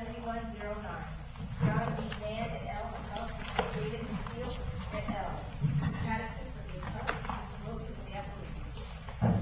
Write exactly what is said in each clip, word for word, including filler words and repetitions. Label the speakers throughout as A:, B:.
A: seventy-one oh nine. John B. Mann et al. Appellant, David Steele et al. Mister Patterson for the appellant, Mister Wilson for the appellant.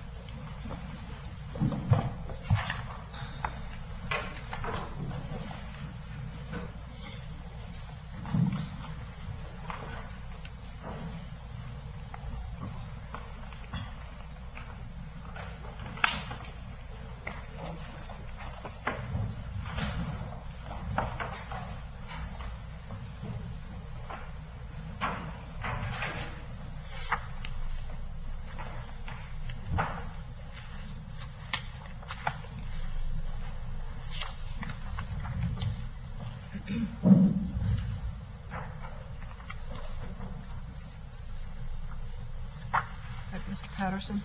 B: Mister Patterson.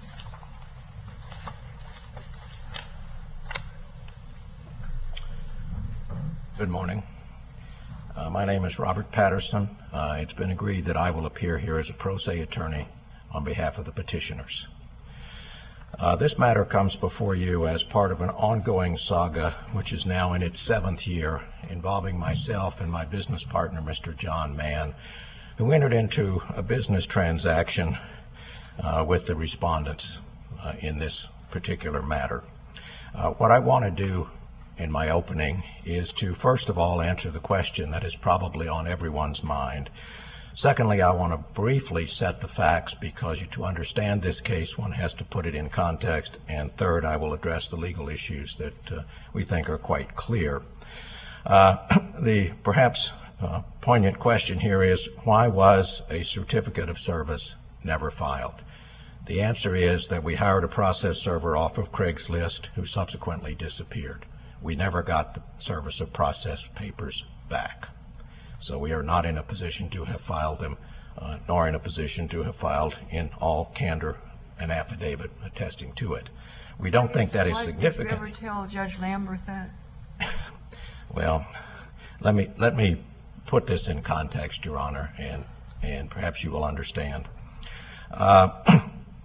C: Good morning. Uh, my name is Robert Patterson. Uh, it's been agreed that I will appear here as a pro se attorney on behalf of the petitioners. Uh, this matter comes before you as part of an ongoing saga, which is now in its seventh year, involving myself and my business partner, Mister John Mann, who entered into a business transaction uh, with the respondents uh, in this particular matter. Uh, what I want to do in my opening is to first of all answer the question that is probably on everyone's mind. Secondly, I want to briefly set the facts, because to understand this case one has to put it in context. And third, I will address the legal issues that uh, we think are quite clear. Uh, the perhaps uh, poignant question here is, why was a certificate of service never filed? The answer is that we hired a process server off of Craigslist who subsequently disappeared. We never got the service of process papers back. So we are not in a position to have filed them, uh, nor in a position to have filed in all candor an affidavit attesting to it. We don't think that is significant.
B: Did you ever tell Judge Lambert that?
C: Well, let me let me put this in context, Your Honor, and and perhaps you will understand. Uh,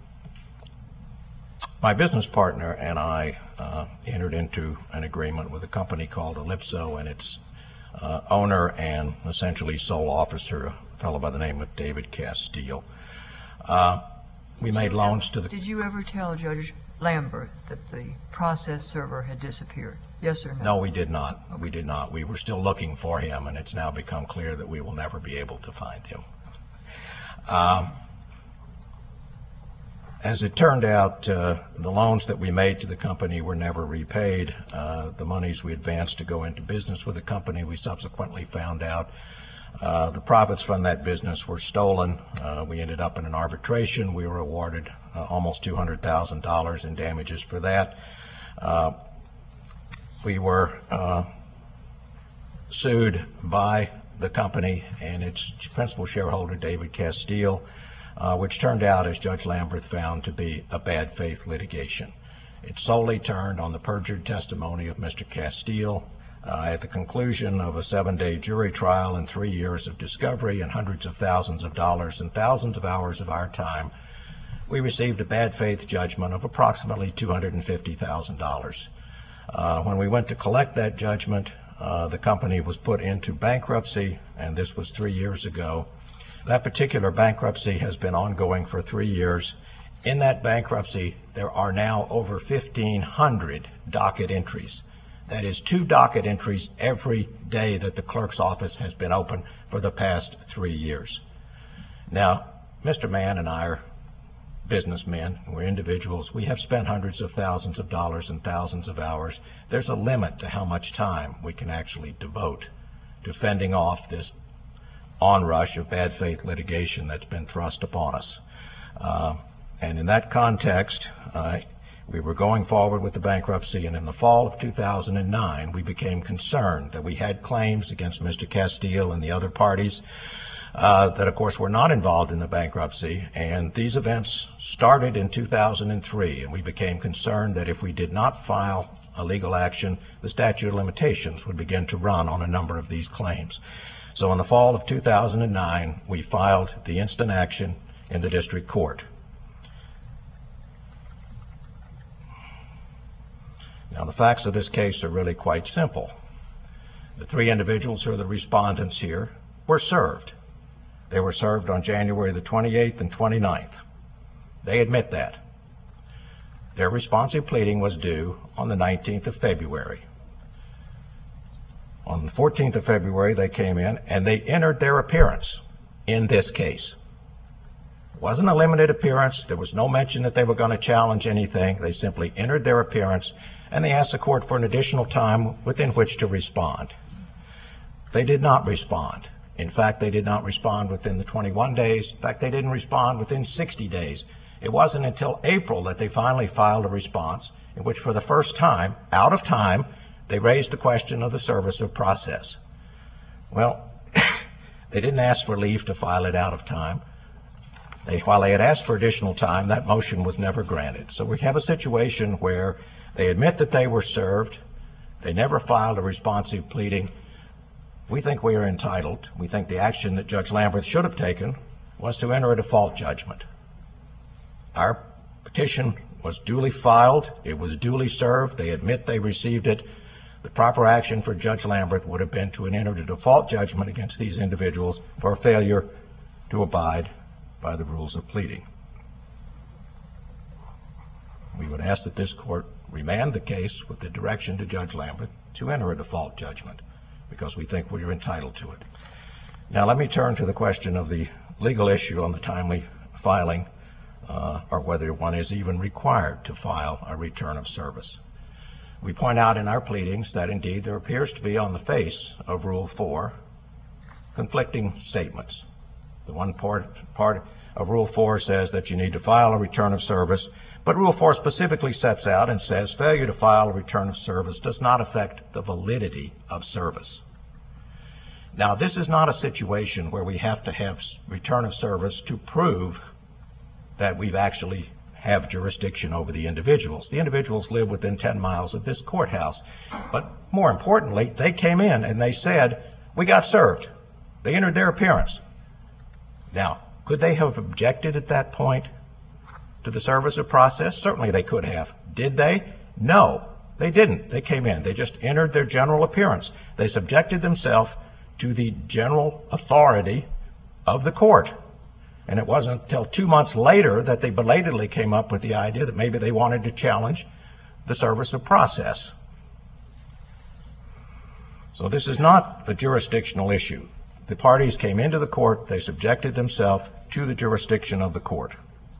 C: my business partner and I uh, entered into an agreement with a company called Ellipso and its uh, owner and essentially sole officer, a fellow by the name of David Castile. Uh, we made loans to the...
B: Did you ever tell Judge Lambert that the process server had disappeared? Yes or no?
C: No, we did not. Okay. We did not. We were still looking for him, and it's now become clear that we will never be able to find him. Um, As it turned out, uh, the loans that we made to the company were never repaid. Uh, the monies we advanced to go into business with the company, we subsequently found out uh, the profits from that business were stolen. Uh, we ended up in an arbitration. We were awarded uh, almost two hundred thousand dollars in damages for that. Uh, we were uh, sued by the company and its principal shareholder, David Castile, Uh, which turned out, as Judge Lambert found, to be a bad faith litigation. It solely turned on the perjured testimony of Mister Castile. Uh, at the conclusion of a seven-day jury trial and three years of discovery and hundreds of thousands of dollars and thousands of hours of our time, we received a bad faith judgment of approximately two hundred fifty thousand dollars. Uh, when we went to collect that judgment, uh, the company was put into bankruptcy, and this was three years ago. That particular bankruptcy has been ongoing for three years. In that bankruptcy, there are now over fifteen hundred docket entries. That is two docket entries every day that the clerk's office has been open for the past three years. Now, Mister Mann and I are businessmen. We're individuals. We have spent hundreds of thousands of dollars and thousands of hours. There's a limit to how much time we can actually devote to fending off this onrush of bad faith litigation that's been thrust upon us. Uh, and in that context, uh, we were going forward with the bankruptcy, and in the fall of two thousand nine, we became concerned that we had claims against Mister Castile and the other parties uh, that, of course, were not involved in the bankruptcy. And these events started in two thousand three, and we became concerned that if we did not file a legal action, the statute of limitations would begin to run on a number of these claims. So in the fall of two thousand nine, we filed the instant action in the district court. Now, the facts of this case are really quite simple. The three individuals who are the respondents here were served. They were served on January the twenty-eighth and twenty-ninth. They admit that. Their responsive pleading was due on the nineteenth of February. On the fourteenth of February, they came in and they entered their appearance in this case. It wasn't a limited appearance. There was no mention that they were going to challenge anything. They simply entered their appearance and they asked the court for an additional time within which to respond. They did not respond. In fact, they did not respond within the twenty-one days. In fact, they didn't respond within sixty days. It wasn't until April that they finally filed a response in which, for the first time, out of time, they raised the question of the service of process. Well, they didn't ask for leave to file it out of time. They, while they had asked for additional time, that motion was never granted. So we have a situation where they admit that they were served. They never filed a responsive pleading. We think we are entitled. We think the action that Judge Lamberth should have taken was to enter a default judgment. Our petition was duly filed. It was duly served. They admit they received it. The proper action for Judge Lamberth would have been to enter a default judgment against these individuals for failure to abide by the rules of pleading. We would ask that this court remand the case with the direction to Judge Lamberth to enter a default judgment, because we think we are entitled to it. Now let me turn to the question of the legal issue on the timely filing, uh, or whether one is even required to file a return of service. We point out in our pleadings that indeed there appears to be on the face of Rule four conflicting statements. The one part, part of Rule four says that you need to file a return of service, but Rule four specifically sets out and says failure to file a return of service does not affect the validity of service. Now, this is not a situation where we have to have return of service to prove that we've actually have jurisdiction over the individuals. The individuals live within ten miles of this courthouse. But more importantly, they came in and they said, we got served. They entered their appearance. Now, could they have objected at that point to the service of process? Certainly they could have. Did they? No, they didn't. They came in. They just entered their general appearance. They subjected themselves to the general authority of the court. And it wasn't until two months later that they belatedly came up with the idea that maybe they wanted to challenge the service of process. So this is not a jurisdictional issue. The parties came into the court, they subjected themselves to the jurisdiction of the court.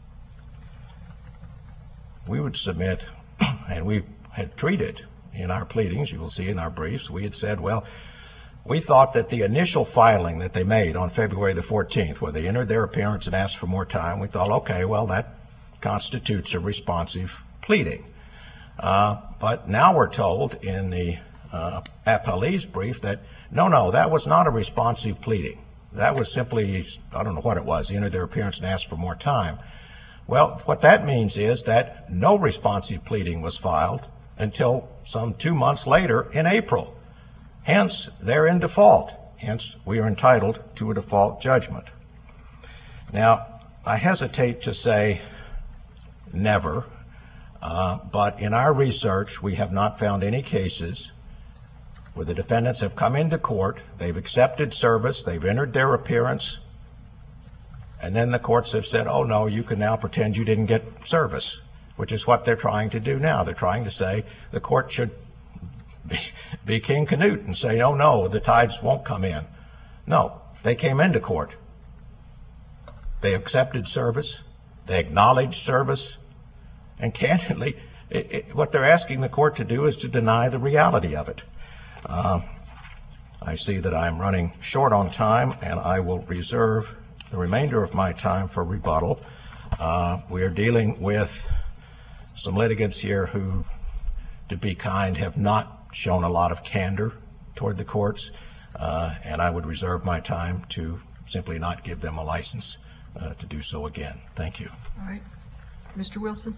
C: We would submit, and we had treated in our pleadings, you will see in our briefs, we had said, well, we thought that the initial filing that they made on February the fourteenth, where they entered their appearance and asked for more time, we thought, okay, well, that constitutes a responsive pleading. Uh, but now we're told in the uh, appellee's brief that, no, no, that was not a responsive pleading. That was simply, I don't know what it was, they entered their appearance and asked for more time. Well, what that means is that no responsive pleading was filed until some two months later in April. Hence, they're in default. Hence, we are entitled to a default judgment. Now, I hesitate to say never, uh, but in our research, we have not found any cases where the defendants have come into court, they've accepted service, they've entered their appearance, and then the courts have said, oh, no, you can now pretend you didn't get service, which is what they're trying to do now. They're trying to say the court should Be, be King Canute and say, oh, no, the tides won't come in. No, they came into court. They accepted service. They acknowledged service. And candidly, it, it, what they're asking the court to do is to deny the reality of it. Uh, I see that I'm running short on time, and I will reserve the remainder of my time for rebuttal. Uh, we are dealing with some litigants here who, to be kind, have not shown a lot of candor toward the courts, uh, and I would reserve my time to simply not give them a license uh, to do so again. Thank you.
B: All right. Mister Wilson?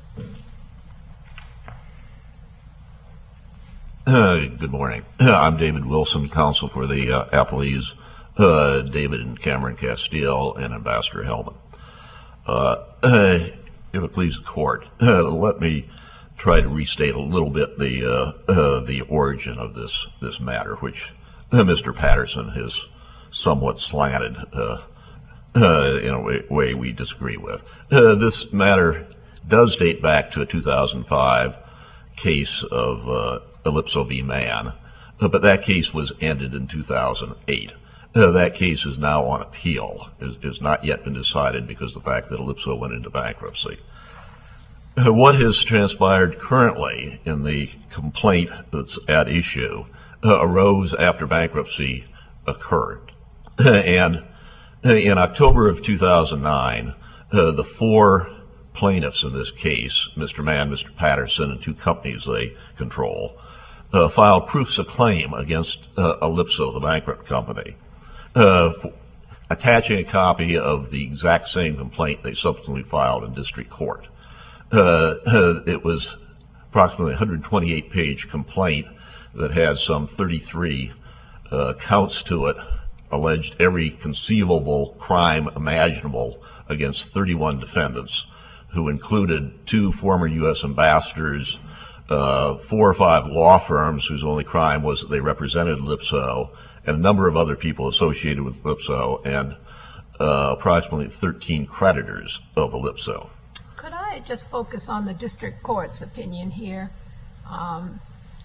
D: Uh, good morning. I'm David Wilson, counsel for the uh, appellees, uh, David and Cameron Castile and Ambassador Helman. Uh, uh, if it pleases the court, uh, let me try to restate a little bit the uh, uh, the origin of this this matter, which uh, Mister Patterson has somewhat slanted uh, uh, in a way, way we disagree with. Uh, this matter does date back to a two thousand five case of uh, Ellipso v. Mann, uh, but that case was ended in two thousand eight. Uh, that case is now on appeal. It has not yet been decided because of the fact that Ellipso went into bankruptcy. Uh, what has transpired currently in the complaint that's at issue uh, arose after bankruptcy occurred. And in October of two thousand nine, uh, the four plaintiffs in this case, Mister Mann, Mister Patterson, and two companies they control, uh, filed proofs of claim against uh, Ellipso, the bankrupt company, uh, for attaching a copy of the exact same complaint they subsequently filed in district court. Uh, uh, it was approximately a one hundred twenty-eight page complaint that had some thirty-three uh, counts to it, alleged every conceivable crime imaginable against thirty-one defendants, who included two former U S ambassadors, uh, four or five law firms whose only crime was that they represented Ellipso, and a number of other people associated with Ellipso, and uh, approximately thirteen creditors of Ellipso.
E: Could I just focus on the district court's opinion here? Um,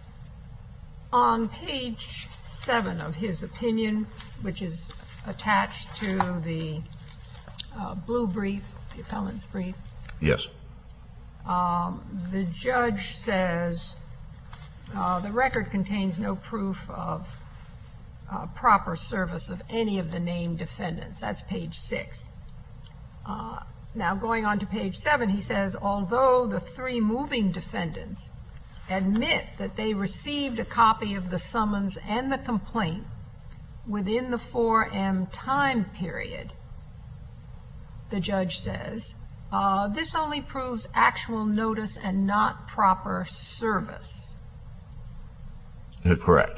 E: on page seven of his opinion, which is attached to the uh, blue brief, the appellant's brief,
D: Yes.
E: Um, the judge says uh, the record contains no proof of uh, proper service of any of the named defendants. That's page six. Uh, now going on to page seven, he says, although the three moving defendants admit that they received a copy of the summons and the complaint within the four M time period, the judge says, Uh, this only proves actual notice and not proper service.
D: Uh, correct.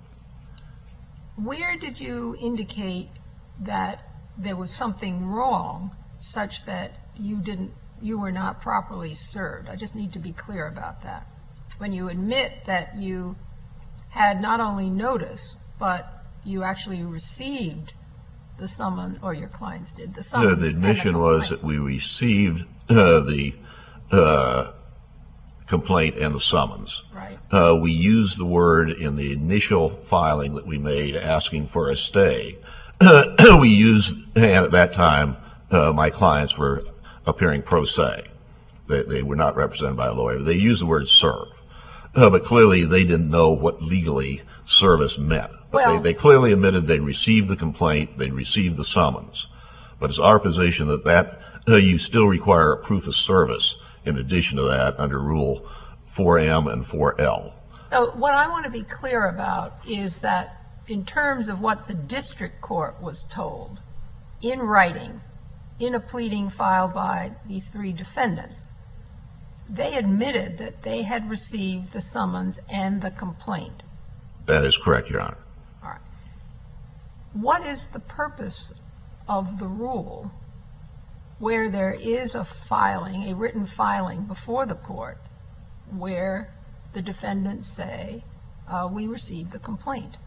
E: Where did you indicate that there was something wrong such that you didn't, you were not properly served? I just need to be clear about that. When you admit that you had not only notice, but you actually received the summon, or your clients did, the summons.
D: Uh, the admission was that we received uh, the uh, complaint and the summons.
E: Right.
D: Uh, we used the word in the initial filing that we made asking for a stay. We used, and at that time, uh, my clients were appearing pro se. They, they were not represented by a lawyer. They used the word serve. Uh, but clearly they didn't know what legally service meant. But
E: Well,
D: they, they clearly admitted they received the complaint, they received the summons. But it's our position that, that uh, you still require a proof of service in addition to that under Rule four M and four L.
E: So what I want to be clear about is that in terms of what the district court was told in writing, in a pleading filed by these three defendants, they admitted that they had received the summons and the complaint.
D: That is correct, Your Honor.
E: All right. What is the purpose of the rule where there is a filing, a written filing before the court, where the defendants say, uh, we received the complaint?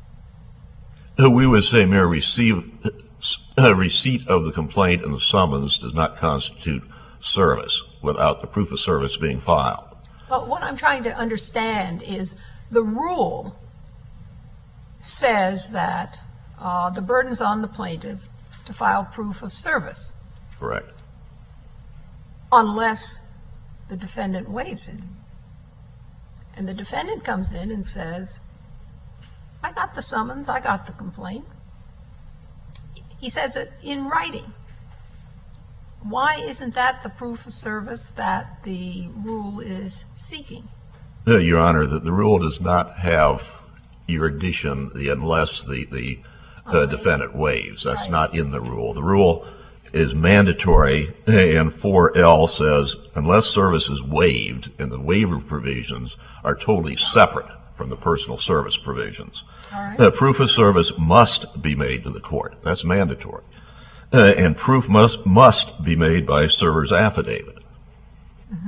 D: Uh, we would say mere receive, uh, receipt of the complaint and the summons does not constitute service without the proof of service being filed.
E: But what I'm trying to understand is the rule says that uh, the burden's on the plaintiff to file proof of service
D: Correct.
E: unless the defendant waives it. And the defendant comes in and says, I got the summons, I got the complaint. He says it in writing. Why isn't that the proof of service that the rule is seeking?
D: Uh, Your Honor, the, the rule does not have erudition the, unless the, the uh,
E: Okay.
D: defendant waives. That's
E: Right.
D: not in the rule. The rule is mandatory, and four L says unless service is waived, and the waiver provisions are totally separate from the personal service provisions.
E: All right.
D: Uh, proof of service must be made to the court. That's mandatory. Uh, and proof must must be made by a server's affidavit.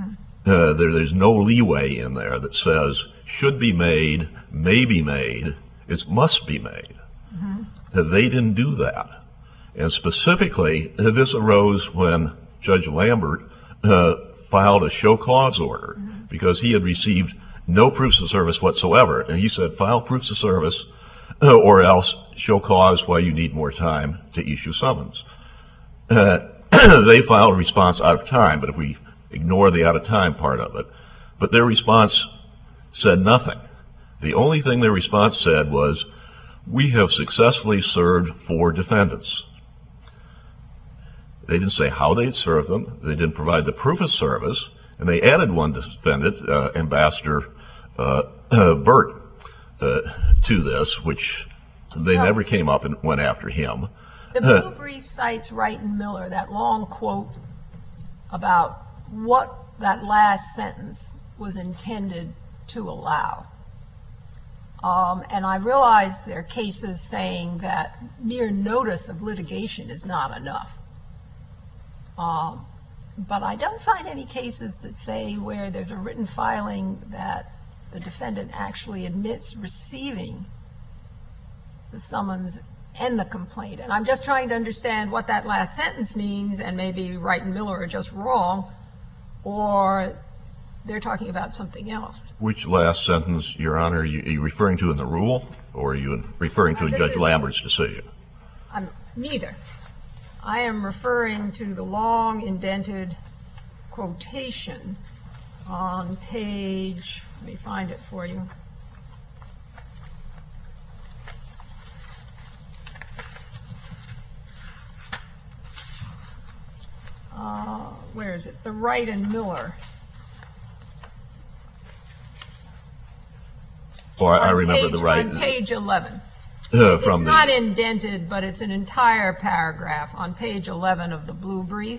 D: Uh, there, there's no leeway in there that says should be made, may be made, it must be made. Mm-hmm. Uh, they didn't do that. And specifically, uh, this arose when Judge Lambert uh, filed a show cause order mm-hmm. because he had received no proofs of service whatsoever. And he said, file proofs of service uh, or else show cause while you need more time to issue summons. Uh, they filed a response out of time, but if we ignore the out of time part of it, but their response said nothing. The only thing their response said was, we have successfully served four defendants. They didn't say how they'd served them. They didn't provide the proof of service, and they added one defendant, uh, Ambassador uh, uh, Burt, uh, to this, which they
E: Well,
D: never came up and went after him.
E: The blue brief cites Wright and Miller, that long quote about what that last sentence was intended to allow. Um, and I realize there are cases saying that mere notice of litigation is not enough. Um, but I don't find any cases that say where there's a written filing that the defendant actually admits receiving the summons and the complaint. And I'm just trying to understand what that last sentence means, and maybe Wright and Miller are just wrong, or they're talking about something else.
D: Which last sentence, Your Honor, are you, are you referring to in the rule, or are you referring to
E: Uh,
D: in
E: this
D: Judge
E: is-
D: Lambert's decision?
E: I'm neither. I am referring to the long indented quotation on page, let me find it for you. Uh, where is it? The Wright and Miller.
D: Oh, I, I
E: On
D: remember
E: page-
D: the right.
E: On page eleven.
D: uh,
E: It's
D: from
E: not
D: the,
E: indented, but it's an entire paragraph on page eleven of the blue brief.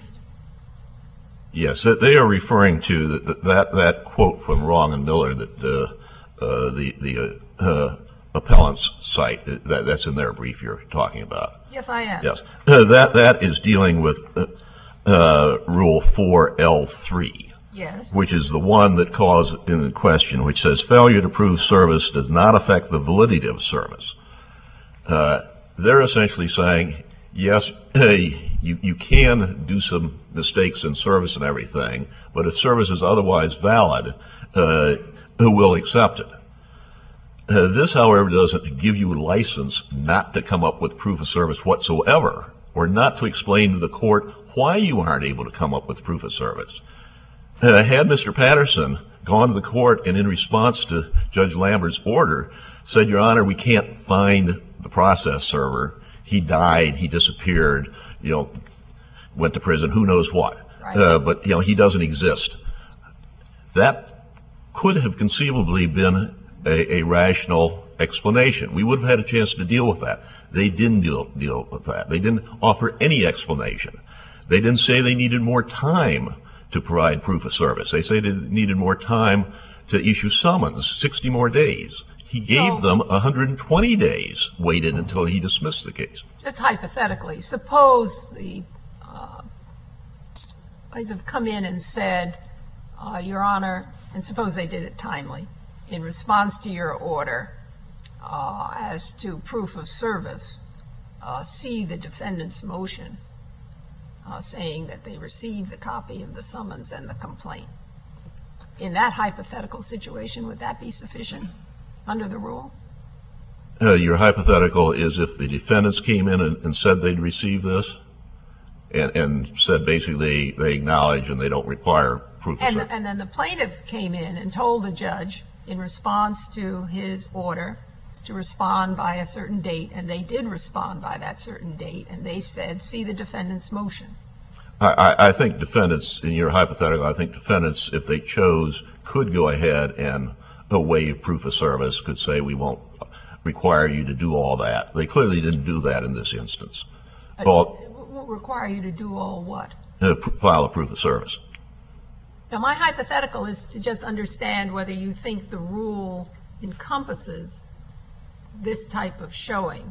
D: yes, that they are referring to that, that, that, that quote from Wrong and Miller that uh, uh, the, the uh, uh, appellants cite, uh, that, that's in their brief you're talking about.
E: Yes, I am.
D: Yes, uh, that, that is dealing with uh, uh, Rule four L three.
E: Yes.
D: Which is the one that calls in question, which says failure to prove service does not affect the validity of service. Uh, they're essentially saying, yes, you, you can do some mistakes in service and everything, but if service is otherwise valid, uh, we'll accept it. Uh, this, however, doesn't give you a license not to come up with proof of service whatsoever, or not to explain to the court why you aren't able to come up with proof of service. Uh, had Mister Patterson gone to the court and in response to Judge Lambert's order said, Your Honor, we can't find the process server. He died. He disappeared. You know, went to prison. Who knows what?
E: Right.
D: Uh, but, you know, he doesn't exist. That could have conceivably been a, a rational explanation. We would have had a chance to deal with that. They didn't deal, deal with that. They didn't offer any explanation. They didn't say they needed more time to provide proof of service. They say they needed more time to issue summons, sixty more days. He gave
E: So-
D: them one hundred twenty days, waited until he dismissed the case.
E: Just hypothetically, suppose the uh, plaintiffs have come in and said, uh, Your Honor, and suppose they did it timely, in response to your order uh, as to proof of service, uh, see the defendant's motion uh, saying that they received the copy of the summons and the complaint. In that hypothetical situation, would that be sufficient under the rule?
D: Uh, your hypothetical is if the defendants came in and, and said they'd received this, and, and said basically they, they acknowledge and they don't require proof of
E: And,
D: service.
E: and then the plaintiff came in and told the judge, in response to his order, to respond by a certain date, and they did respond by that certain date, and they said, see the defendant's motion.
D: I, I, I think defendants, in your hypothetical, I think defendants, if they chose, could go ahead and uh, waive proof of service, could say we won't require you to do all that. They clearly didn't do that in this instance.
E: Uh,
D: Well,
E: It won't require you to do all what?
D: uh, pr- file a proof of service.
E: Now, my hypothetical is to just understand whether you think the rule encompasses this type of showing.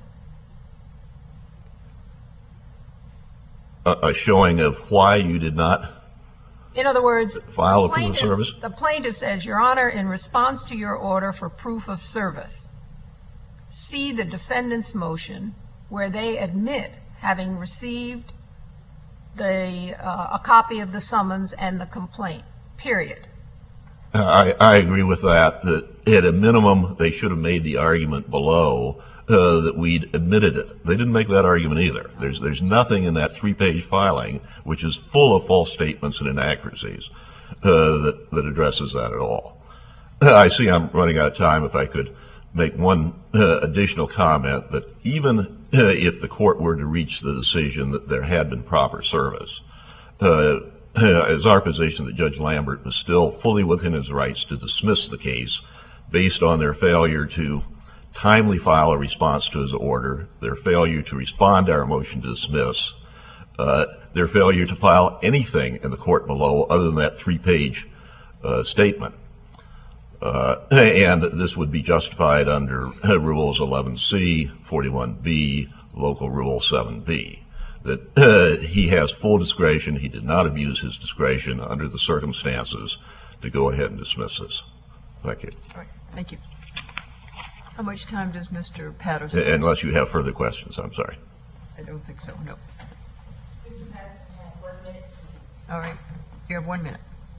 D: A, a showing of why you did not
E: In other words,
D: File a
E: the
D: proof of
E: plaintiff-
D: service?
E: The plaintiff says, Your Honor, in response to your order for proof of service, see the defendant's motion where they admit having received the, uh, a copy of the summons and the complaint, period.
D: I, I agree with that, that at a minimum, they should have made the argument below uh, that we'd admitted it. They didn't make that argument either. There's, there's nothing in that three-page filing, which is full of false statements and inaccuracies, uh, that, that addresses that at all. I see I'm running out of time. If I could make one uh, additional comment, that even uh, if the court were to reach the decision that there had been proper service, uh, is our position that Judge Lambert was still fully within his rights to dismiss the case based on their failure to timely file a response to his order, their failure to respond to our motion to dismiss, uh, their failure to file anything in the court below other than that three-page uh, statement. Uh, and this would be justified under Rules eleven C, forty-one B, Local Rule seven B. That uh, he has full discretion. He did not abuse his discretion under the circumstances to go ahead and dismiss this. Thank you.
B: All right, thank you. How much time does Mister Patterson?
D: Unless you have further questions, I'm sorry.
B: I don't think so, no.
A: Mister Patterson had one minute.
B: All right, you have one minute.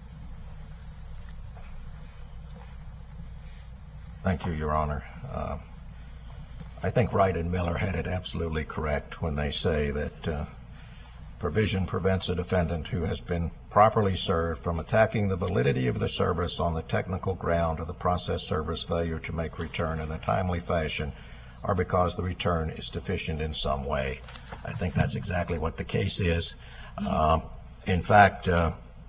C: Thank you, Your Honor. Uh, I think Wright and Miller had it absolutely correct when they say that uh, provision prevents a defendant who has been properly served from attacking the validity of the service on the technical ground of the process server's failure to make return in a timely fashion or because the return is deficient in some way. I think that's exactly what the case is. Um, in fact, uh,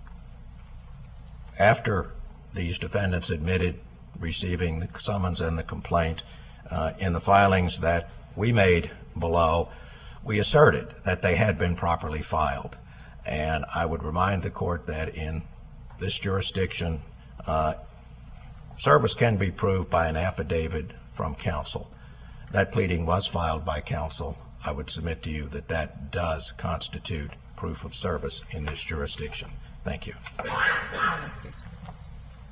C: after these defendants admitted receiving the summons and the complaint, uh, in the filings that we made below, we asserted that they had been properly filed. And I would remind the court that in this jurisdiction, uh, service can be proved by an affidavit from counsel. That pleading was filed by counsel. I would submit to you that that does constitute proof of service in this jurisdiction. Thank you.